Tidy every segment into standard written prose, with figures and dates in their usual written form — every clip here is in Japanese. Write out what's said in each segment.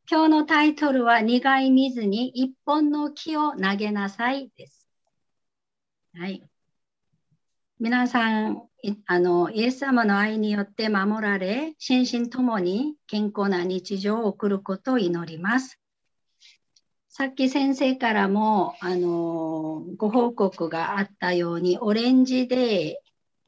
今日のタイトルは苦い水に一本の木を投げなさいです。はい。皆さん、イエス様の愛によって守られ、心身ともに健康な日常を送ることを祈ります。さっき先生からも、ご報告があったように、オレンジシ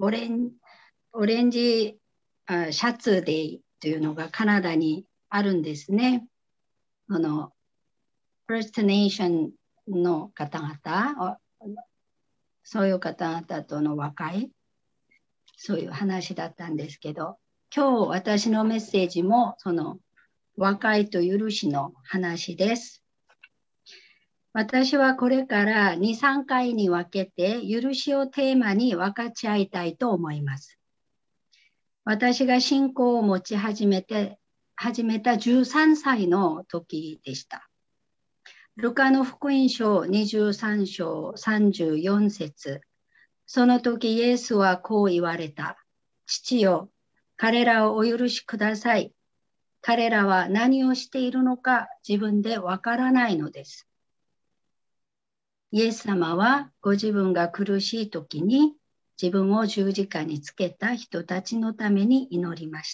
ャツデーというのがカナダにあるんですね。First Nation の方々、そういう方々との和解、そういう話だったんですけど、今日私のメッセージもその和解と許しの話です。私はこれから2、3回に分けて許しをテーマに分かち合いたいと思います。私が信仰を持ち始めた13歳の時でした。ルカの福音書23章34節。その時イエスはこう言われた。父よ、彼らをお許しください。彼らは何をしているのか自分でわからないのです。イエス様はご自分が苦しい時に自分を十字架につけた人たちのために祈りました。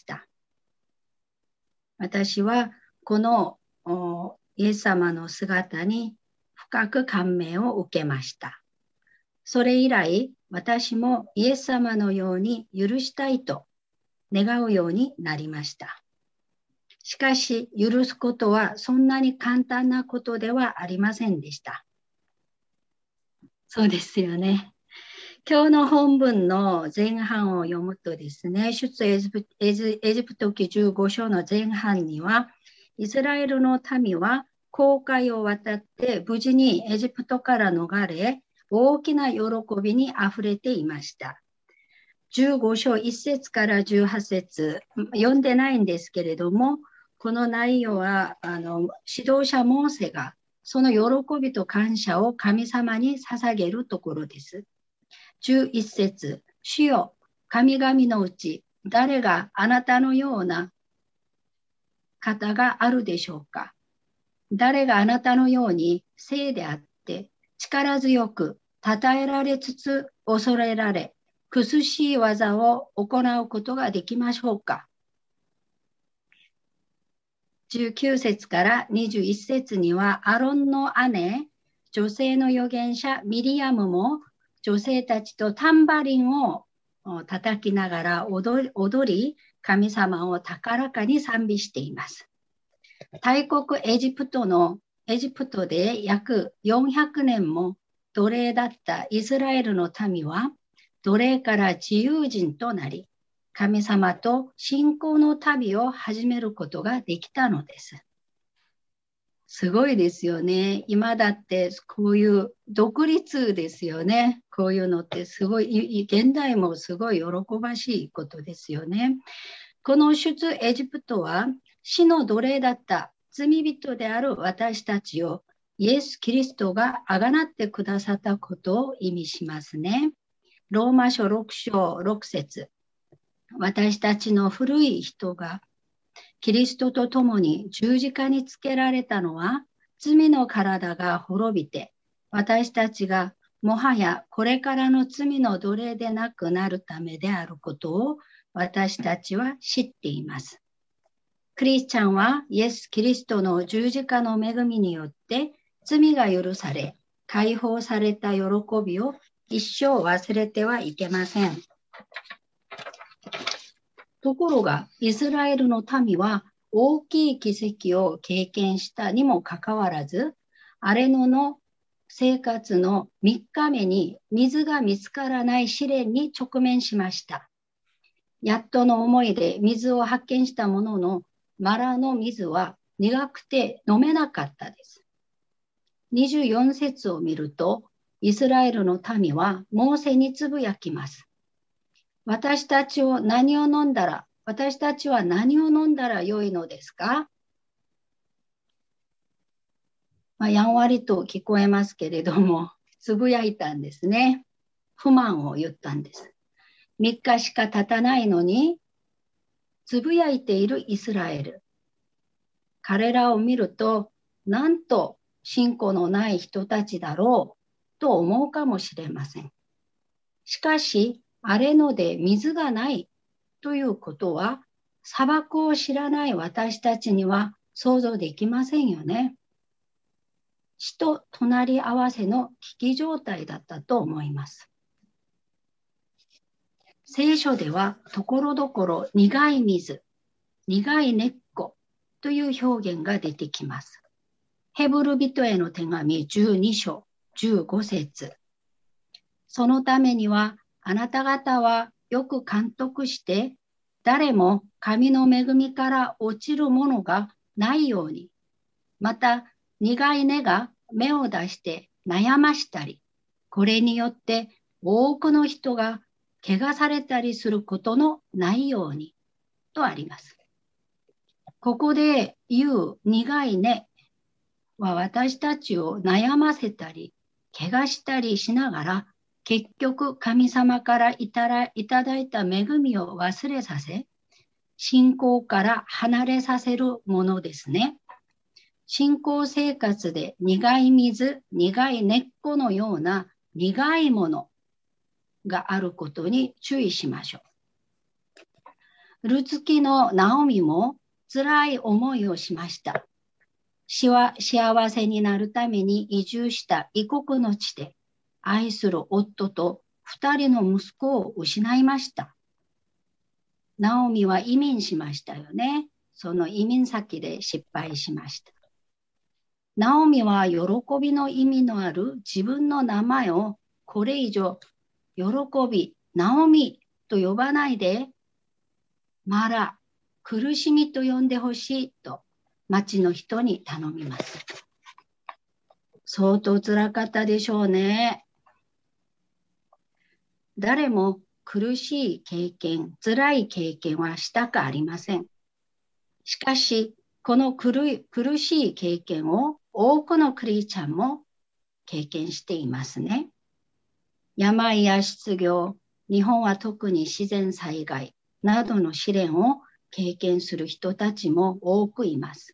私はこのイエス様の姿に深く感銘を受けました。それ以来、私もイエス様のように許したいと願うようになりました。しかし、許すことはそんなに簡単なことではありませんでした。そうですよね。今日の本文の前半を読むとですね、出エジプト記15章の前半には、イスラエルの民は紅海を渡って無事にエジプトから逃れ、大きな喜びにあふれていました。15章1節から18節、読んでないんですけれども、この内容は指導者モーセがその喜びと感謝を神様に捧げるところです。11節、主よ、神々のうち誰があなたのような方があるでしょうか。誰があなたのように聖であって力強く称えられつつ恐れられ苦しい技を行うことができましょうか。19節から21節にはアロンの姉、女性の預言者ミリアムも女性たちとタンバリンを叩きながら踊り、神様を高らかに賛美しています。大国エジプトで約400年も奴隷だったイスラエルの民は奴隷から自由人となり、神様と信仰の旅を始めることができたのです。すごいですよね。今だってこういう独立ですよね。こういうのってすごい、現代もすごい喜ばしいことですよね。この出エジプトは死の奴隷だった罪人である私たちをイエス・キリストがあがなってくださったことを意味しますね。ローマ書6章6節。私たちの古い人がキリストと共に十字架につけられたのは罪の体が滅びて私たちがもはやこれからの罪の奴隷でなくなるためであることを私たちは知っています。クリスチャンはイエス・キリストの十字架の恵みによって罪が許され解放された喜びを一生忘れてはいけません。ところが、イスラエルの民は大きい奇跡を経験したにもかかわらず、荒れ野の生活の3日目に水が見つからない試練に直面しました。やっとの思いで水を発見したものの、マラの水は苦くて飲めなかったです。24節を見ると、イスラエルの民はモーセにつぶやきます。私たちは何を飲んだら良いのですか？やんわりと聞こえますけれども、つぶやいたんですね。不満を言ったんです。3日しか経たないのに、つぶやいているイスラエル。 彼らを見ると、なんと信仰のない人たちだろうと思うかもしれません。しかし、荒れ野で水がないということは、砂漠を知らない私たちには想像できませんよね。死と隣り合わせの危機状態だったと思います。聖書ではところどころ苦い水、苦い根っこという表現が出てきます。ヘブル人への手紙12章15節。そのためにはあなた方はよく監督して誰も神の恵みから落ちるものがないように、また苦い根が芽を出して悩ましたり、これによって多くの人が怪我されたりすることのないようにとあります。ここで言う苦い根は私たちを悩ませたり、怪我したりしながら、結局神様からいただいた恵みを忘れさせ、信仰から離れさせるものですね。信仰生活で苦い水、苦い根っこのような苦いものがあることに注意しましょう。ルツキのナオミも辛い思いをしました。幸せになるために移住した異国の地で愛する夫と2人の息子を失いました。ナオミは移民しましたよね。その移民先で失敗しました。ナオミは喜びの意味のある自分の名前をこれ以上喜び、ナオミと呼ばないで、マラ、苦しみと呼んでほしいと町の人に頼みます。相当辛かったでしょうね。誰も苦しい経験、辛い経験はしたくありません。しかし、この苦しい経験を多くのクリスチャンも経験していますね。病や失業、日本は特に自然災害などの試練を経験する人たちも多くいます。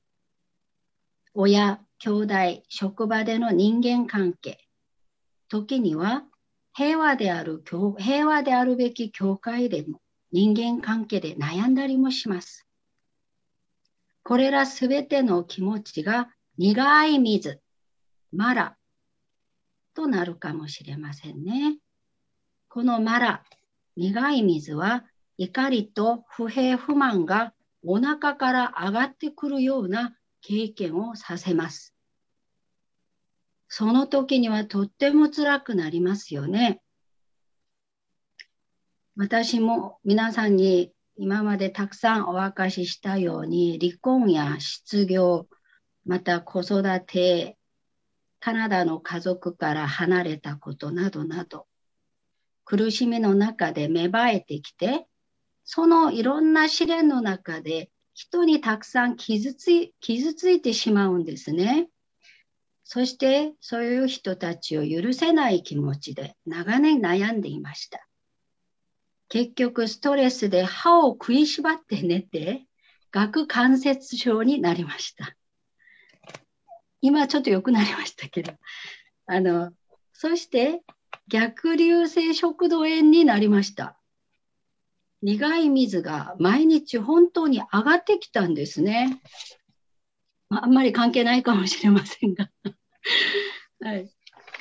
親、兄弟、職場での人間関係、時には平和であるべき教会でも人間関係で悩んだりもします。これらすべての気持ちが苦い水、マラとなるかもしれませんね。このマラ、苦い水は怒りと不平不満がお腹から上がってくるような経験をさせます。その時にはとっても辛くなりますよね。私も皆さんに今までたくさんお明かししたように、離婚や失業、また子育て、カナダの家族から離れたことなどなど、苦しみの中で芽生えてきて、そのいろんな試練の中で人にたくさん傷ついてしまうんですね。そしてそういう人たちを許せない気持ちで長年悩んでいました。結局ストレスで歯を食いしばって寝て、顎関節症になりました。今ちょっと良くなりましたけど。そして逆流性食道炎になりました。苦い水が毎日本当に上がってきたんですね。あんまり関係ないかもしれませんが。はい、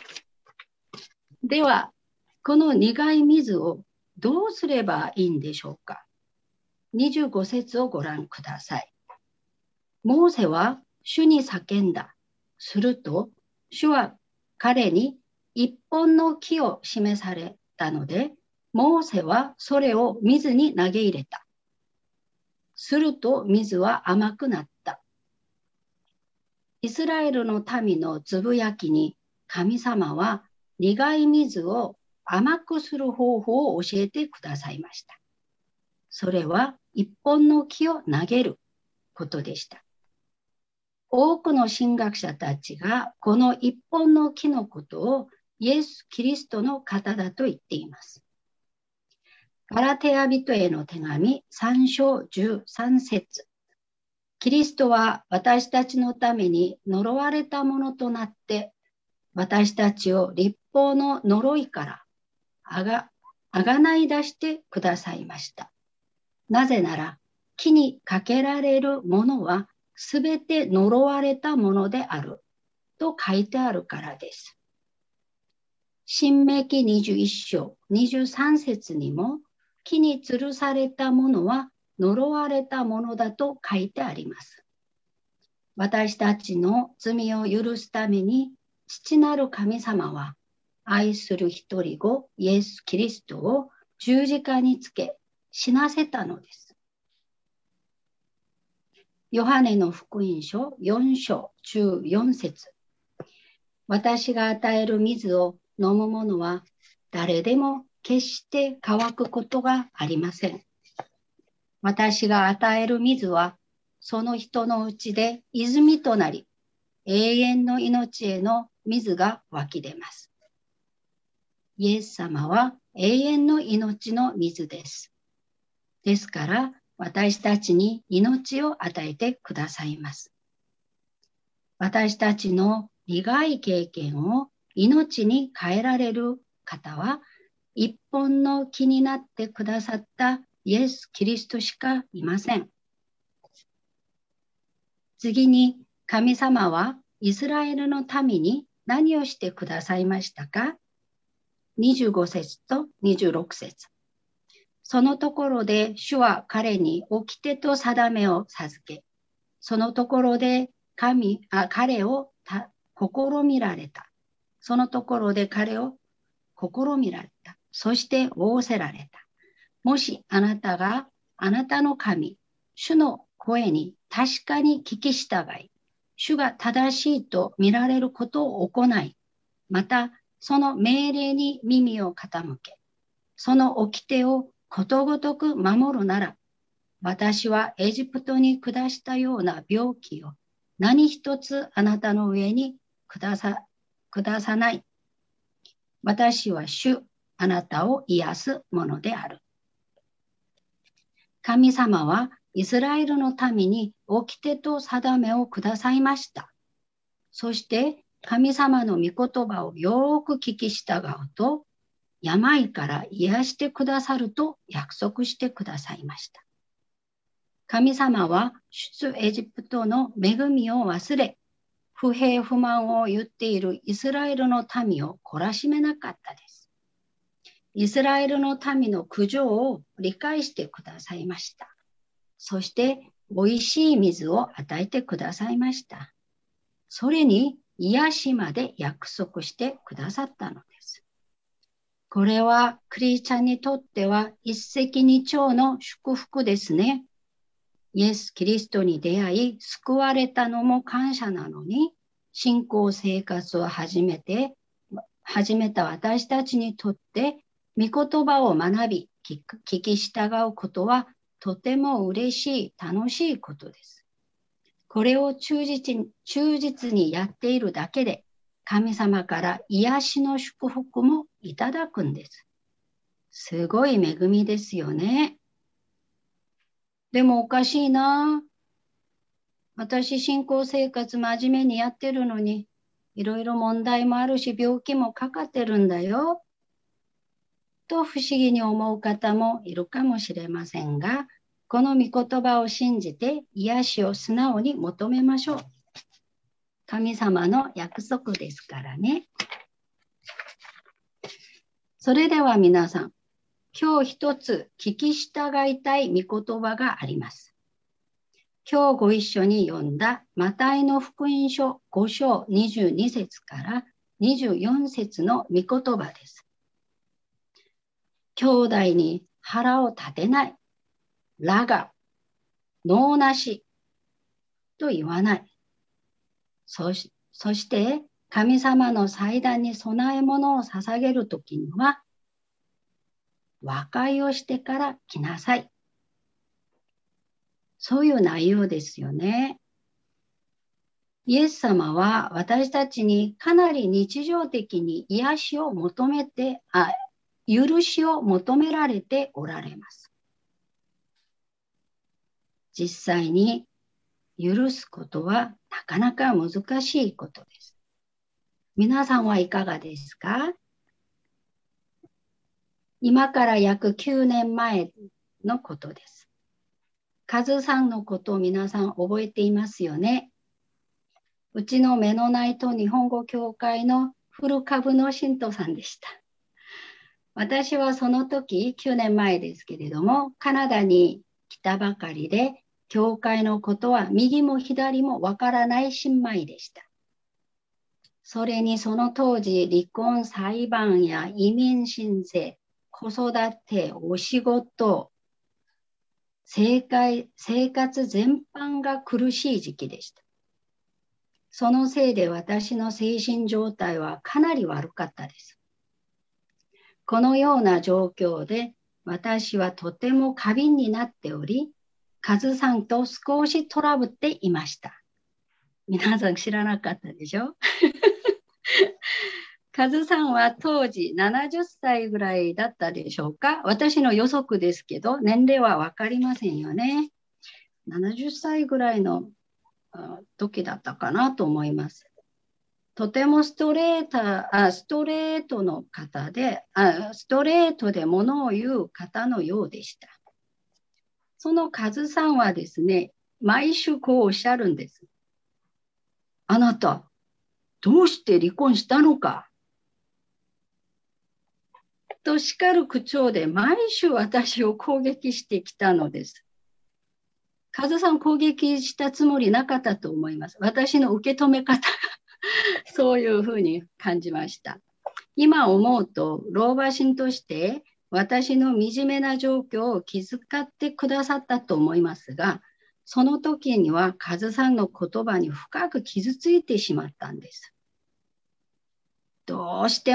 では、この苦い水をどうすればいいんでしょうか。25節をご覧ください。モーセは主に叫んだ。すると、主は彼に一本の木を示されたので、モーセはそれを水に投げ入れた。すると水は甘くなった。イスラエルの民のつぶやきに神様は苦い水を甘くする方法を教えてくださいました。それは一本の木を投げることでした。多くの神学者たちがこの一本の木のことをイエス・キリストの方だと言っています。ガラテヤ人への手紙3章13節。 キリストは私たちのために呪われたものとなって、私たちを律法の呪いからあがない出してくださいました。なぜなら、木にかけられるものはすべて呪われたものであると書いてあるからです。申命記21章23節にも、木に吊るされたものは呪われたものだと書いてあります。私たちの罪を許すために、父なる神様は、愛する一人子、イエス・キリストを十字架につけ、死なせたのです。ヨハネの福音書4章14節。私が与える水を飲む者は、誰でも決して乾くことがありません。私が与える水は、その人のうちで泉となり、永遠の命への水が湧き出ます。イエス様は永遠の命の水です。ですから、私たちに命を与えてくださいます。私たちの苦い経験を命に変えられる方は、一本の木になってくださったイエス・キリストしかいません。次に、神様はイスラエルの民に何をしてくださいましたか？25節と26節。そのところで主は彼に掟と定めを授け、そのところで彼を試みられた。そのところで彼を試みられた。そして仰せられた。もしあなたがあなたの神、主の声に確かに聞き従い、主が正しいと見られることを行い、またその命令に耳を傾け、その掟をことごとく守るなら、私はエジプトに下したような病気を何一つあなたの上に下さない。私は主、あなたを癒すものである。神様はイスラエルの民に掟と定めをくださいました。そして神様の御言葉をよく聞き従うと、病から癒してくださると約束してくださいました。神様は出エジプトの恵みを忘れ、不平不満を言っているイスラエルの民を懲らしめなかったです。イスラエルの民の苦情を理解してくださいました。そしておいしい水を与えてくださいました。それに癒しまで約束してくださったのです。これはクリスチャンにとっては一石二鳥の祝福ですね。イエス・キリストに出会い救われたのも感謝なのに、信仰生活を始めた私たちにとって御言葉を学び聞き従うことはとても嬉しい楽しいことです。これを忠実にやっているだけで神様から癒しの祝福もいただくんです。すごい恵みですよね。でもおかしいな。私、信仰生活真面目にやってるのに、いろいろ問題もあるし、病気もかかってるんだよ。と不思議に思う方もいるかもしれませんが、この御言葉を信じて癒しを素直に求めましょう。神様の約束ですからね。それでは皆さん、今日一つ聞き従いたい御言葉があります。今日ご一緒に読んだマタイの福音書5章22節から24節の御言葉です。兄弟に腹を立てない、らが、能なしと言わない。そして神様の祭壇に供え物を捧げるときには、和解をしてから来なさい。そういう内容ですよね。イエス様は私たちにかなり日常的に癒しを求めて、許しを求められておられます。実際に許すことはなかなか難しいことです。皆さんはいかがですか？今から約9年前のことです。カズさんのことを皆さん覚えていますよね。うちの目のないと日本語協会の古株の信徒さんでした。私はその時、9年前ですけれども、カナダに来たばかりで、教会のことは右も左もわからない新米でした。それにその当時、離婚裁判や移民申請、子育て、お仕事、生活全般が苦しい時期でした。そのせいで私の精神状態はかなり悪かったです。このような状況で私はとても過敏になっており、カズさんと少しトラブっていました。皆さん知らなかったでしょ？カズさんは当時70歳ぐらいだったでしょうか？私の予測ですけど、年齢はわかりませんよね。70歳ぐらいの時だったかなと思います。とてもストレートの方で、ストレートで物を言う方のようでした。そのカズさんはですね、毎週こうおっしゃるんです。あなた、どうして離婚したのかと叱る口調で毎週私を攻撃してきたのです。カズさん攻撃したつもりなかったと思います。私の受け止め方がそういうふうに感じました。今思うと、老婆心として私の惨めな状況を気遣ってくださったと思いますが、その時にはカズさんの言葉に深く傷ついてしまったんです。どうして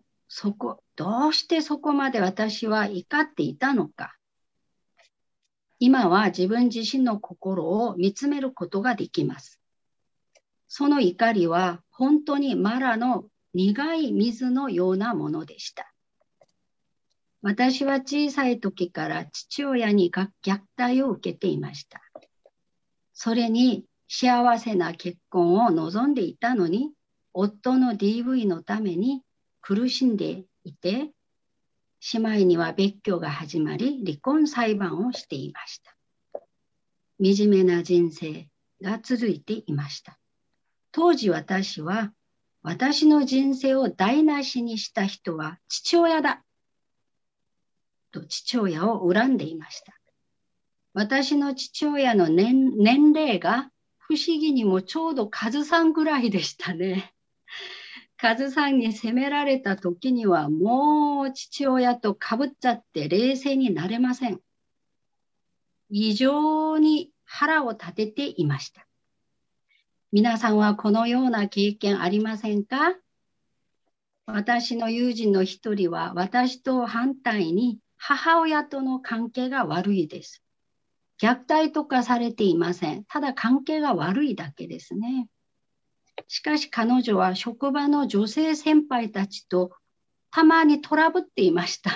そこまで私は怒っていたのか。今は自分自身の心を見つめることができます。その怒りは本当にマラの苦い水のようなものでした。私は小さい時から父親に虐待を受けていました。それに幸せな結婚を望んでいたのに、夫の DV のために苦しんでいて、姉妹には別居が始まり、離婚裁判をしていました。惨めな人生が続いていました。当時私は、私の人生を台無しにした人は父親だと父親を恨んでいました。私の父親の 年齢が不思議にもちょうどカズさんぐらいでしたね。カズさんに責められた時にはもう父親とかぶっちゃって冷静になれません。異常に腹を立てていました。皆さんはこのような経験ありませんか？私の友人の一人は私と反対に母親との関係が悪いです。虐待とかされていません。ただ関係が悪いだけですね。しかし彼女は職場の女性先輩たちとたまにトラブっていました。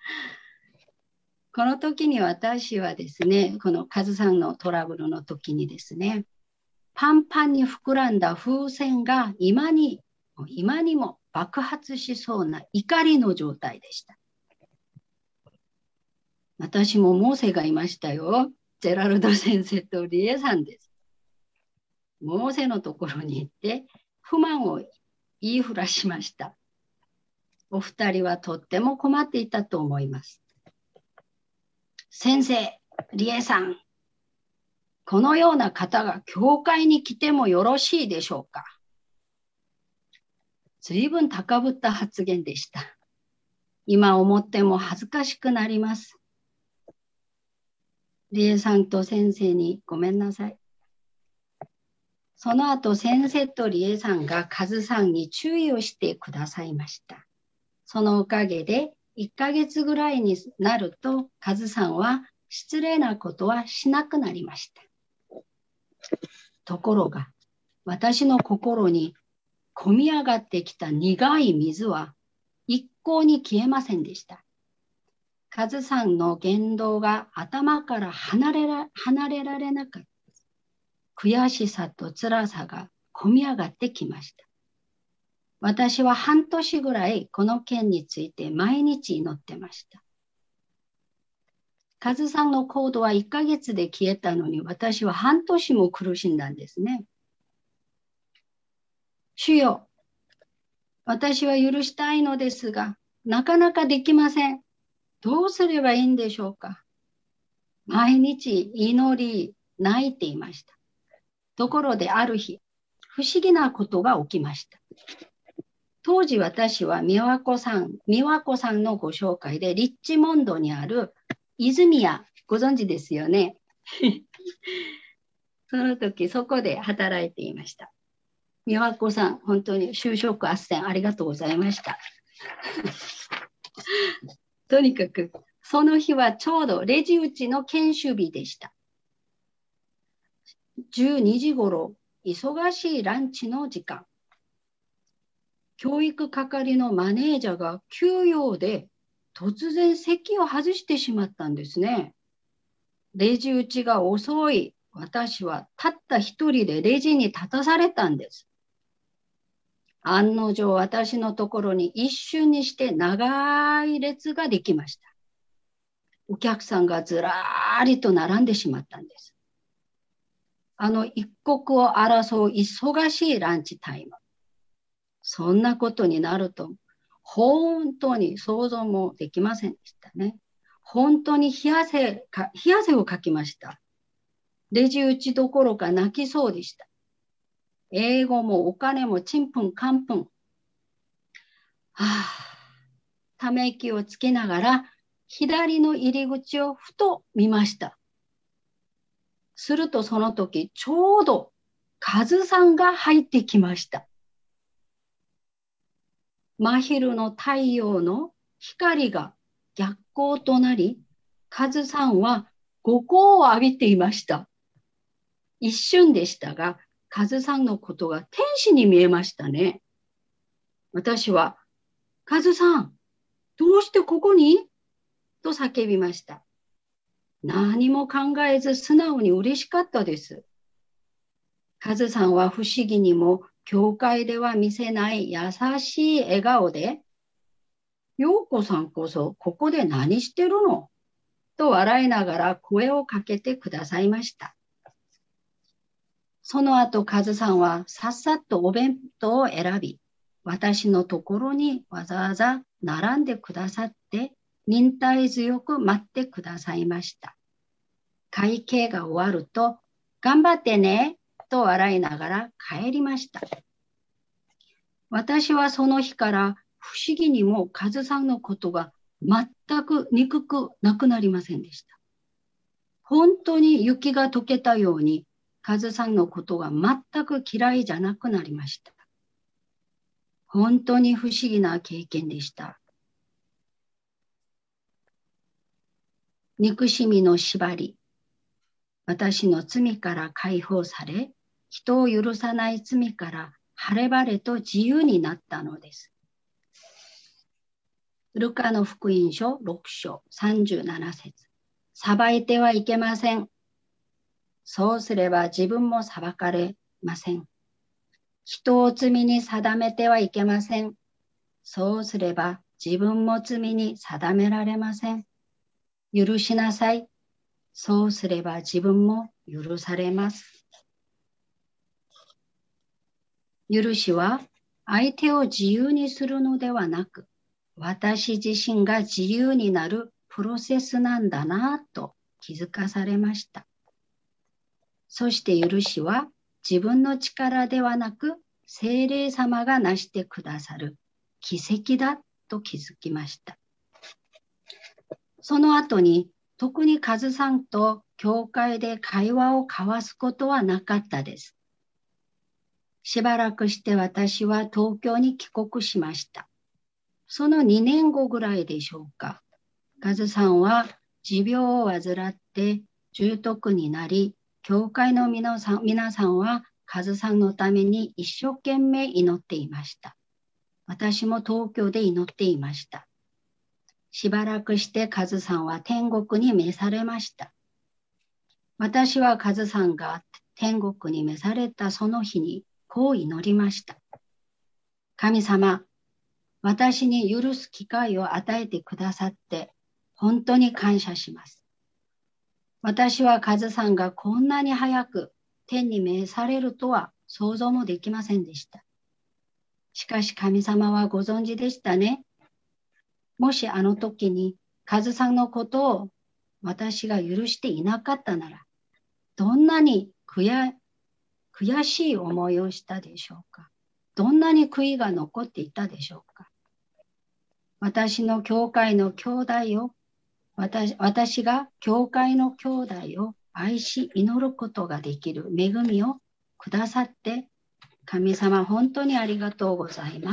この時に私はですね、このカズさんのトラブルの時にですね、パンパンに膨らんだ風船が今にも爆発しそうな怒りの状態でした。私もモーセがいましたよ。ジェラルド先生とリエさんです。モーセのところに行って不満を言いふらしました。お二人はとっても困っていたと思います。先生、リエさん、このような方が教会に来てもよろしいでしょうか？随分高ぶった発言でした。今思っても恥ずかしくなります。リエさんと先生にごめんなさい。その後、先生とリエさんがカズさんに注意をしてくださいました。そのおかげで、1ヶ月ぐらいになると、カズさんは失礼なことはしなくなりました。ところが、私の心に込み上がってきた苦い水は一向に消えませんでした。カズさんの言動が頭から離れられなかった。 悔しさと辛さがこみ上がってきました。私は半年ぐらいこの件について毎日祈ってました。カズさんのコードは1ヶ月で消えたのに、私は半年も苦しんだんですね。主よ、私は許したいのですが、なかなかできません。どうすればいいんでしょうか。毎日祈り、泣いていました。ところである日、不思議なことが起きました。当時私は美和子さんのご紹介でリッチモンドにある泉屋、ご存知ですよね。その時そこで働いていました。美和子さん、本当に就職斡旋ありがとうございました。とにかく、その日はちょうどレジ打ちの研修日でした。12時頃、忙しいランチの時間。教育係のマネージャーが休養で突然席を外してしまったんですね。レジ打ちが遅い私はたった一人でレジに立たされたんです。案の定私のところに一瞬にして長い列ができました。お客さんがずらーりと並んでしまったんです。一刻を争う忙しいランチタイム。そんなことになると本当に想像もできませんでしたね。本当に冷や汗をかきました。レジ打ちどころか泣きそうでした。英語もお金もちんぷんかんぷん。ため息をつけながら左の入り口をふと見ました。するとその時ちょうどカズさんが入ってきました。真昼の太陽の光が逆光となり、カズさんは後光を浴びていました。一瞬でしたが、カズさんのことが天使に見えましたね。私は、カズさん、どうしてここにと叫びました。何も考えず素直に嬉しかったです。カズさんは不思議にも教会では見せない優しい笑顔で、陽子さんこそここで何してるのと笑いながら声をかけてくださいました。その後、カズさんはさっさとお弁当を選び、私のところにわざわざ並んでくださって、忍耐強く待ってくださいました。会計が終わると、頑張ってね、と笑いながら帰りました。私はその日から不思議にもカズさんのことが全く憎くなくなりませんでした。本当に雪が溶けたように、カズさんのことが全く嫌いじゃなくなりました。本当に不思議な経験でした。憎しみの縛り、私の罪から解放され、人を許さない罪から晴れ晴れと自由になったのです。ルカの福音書6章37節。裁いてはいけません。そうすれば自分も裁かれません。人を罪に定めてはいけません。そうすれば自分も罪に定められません。許しなさい。そうすれば自分も許されます。許しは相手を自由にするのではなく、私自身が自由になるプロセスなんだなと気づかされました。そして許しは自分の力ではなく、聖霊様が成してくださる奇跡だと気づきました。その後に特にカズさんと教会で会話を交わすことはなかったです。しばらくして私は東京に帰国しました。その2年後ぐらいでしょうか。カズさんは持病を患って重篤になり、教会の皆さんはカズさんのために一生懸命祈っていました。私も東京で祈っていました。しばらくしてカズさんは天国に召されました。私はカズさんが天国に召されたその日にこう祈りました。神様、私に許す機会を与えてくださって本当に感謝します。私はカズさんがこんなに早く天に召されるとは想像もできませんでした。しかし神様はご存知でしたね。もしあの時にカズさんのことを私が許していなかったなら、どんなに悔しい思いをしたでしょうか。どんなに悔いが残っていたでしょうか。私の教会の兄弟を、私が教会の兄弟を愛し祈ることができる恵みをくださって、神様本当にありがとうございます。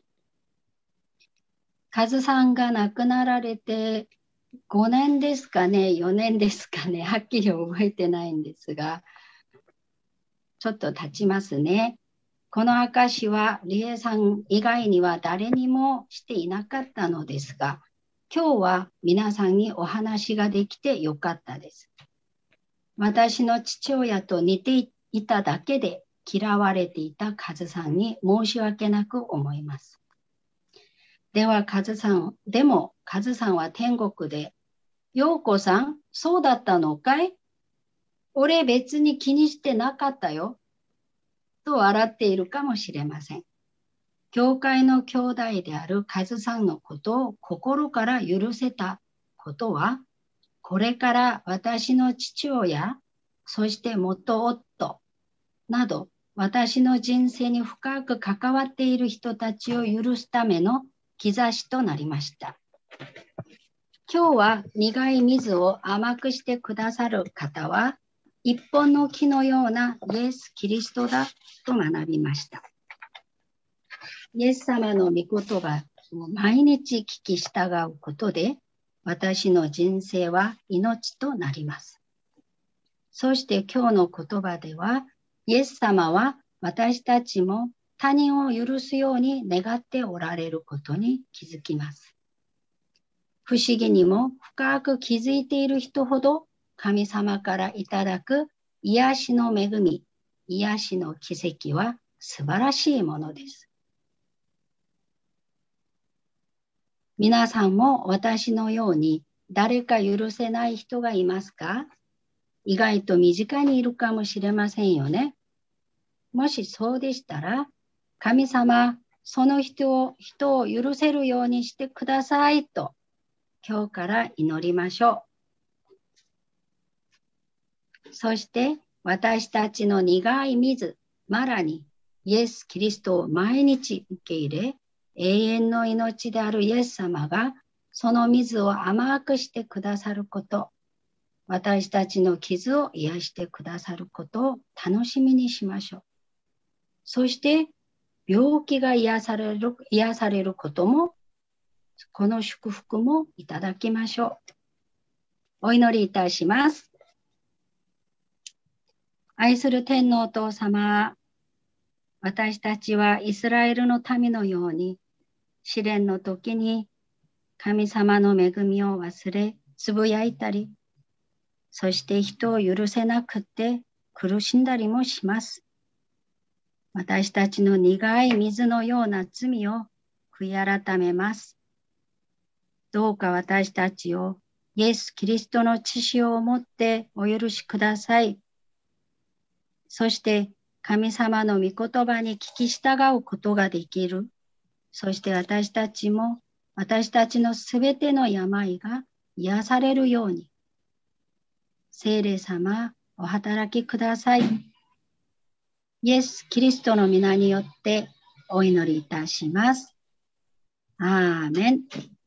カズさんが亡くなられて5年ですかね、4年ですかね、はっきり覚えてないんですが、ちょっと経ちますね。この証はリエさん以外には誰にもしていなかったのですが、今日は皆さんにお話ができてよかったです。私の父親と似ていただけで嫌われていたカズさんに申し訳なく思います。でもカズさんは天国で、陽子さん、そうだったのかい？俺別に気にしてなかったよ。と笑っているかもしれません。教会の兄弟であるカズさんのことを心から許せたことは、これから私の父親、そして元夫など、私の人生に深く関わっている人たちを許すための兆しとなりました。今日は苦い水を甘くしてくださる方は、一本の木のようなイエス・キリストだと学びました。イエス様の御言葉を毎日聞き従うことで、私の人生は命となります。そして今日の言葉では、イエス様は私たちも他人を許すように願っておられることに気づきます。不思議にも深く気づいている人ほど神様からいただく癒しの恵み、癒しの奇跡は素晴らしいものです。皆さんも私のように誰か許せない人がいますか？意外と身近にいるかもしれませんよね。もしそうでしたら、神様、その人を許せるようにしてくださいと、今日から祈りましょう。そして私たちの苦い水、マラにイエス・キリストを毎日受け入れ、永遠の命であるイエス様がその水を甘くしてくださること、私たちの傷を癒してくださることを楽しみにしましょう。そして病気が癒されることも、この祝福もいただきましょう。お祈りいたします。愛する天のお父様、私たちはイスラエルの民のように、試練の時に神様の恵みを忘れ、つぶやいたり、そして人を許せなくて苦しんだりもします。私たちの苦い水のような罪を悔い改めます。どうか私たちをイエス・キリストの血潮をもってお許しください。そして神様の御言葉に聞き従うことができる。そして私たちのすべての病が癒されるように。聖霊様、お働きください。イエス・キリストの皆によってお祈りいたします。アーメン。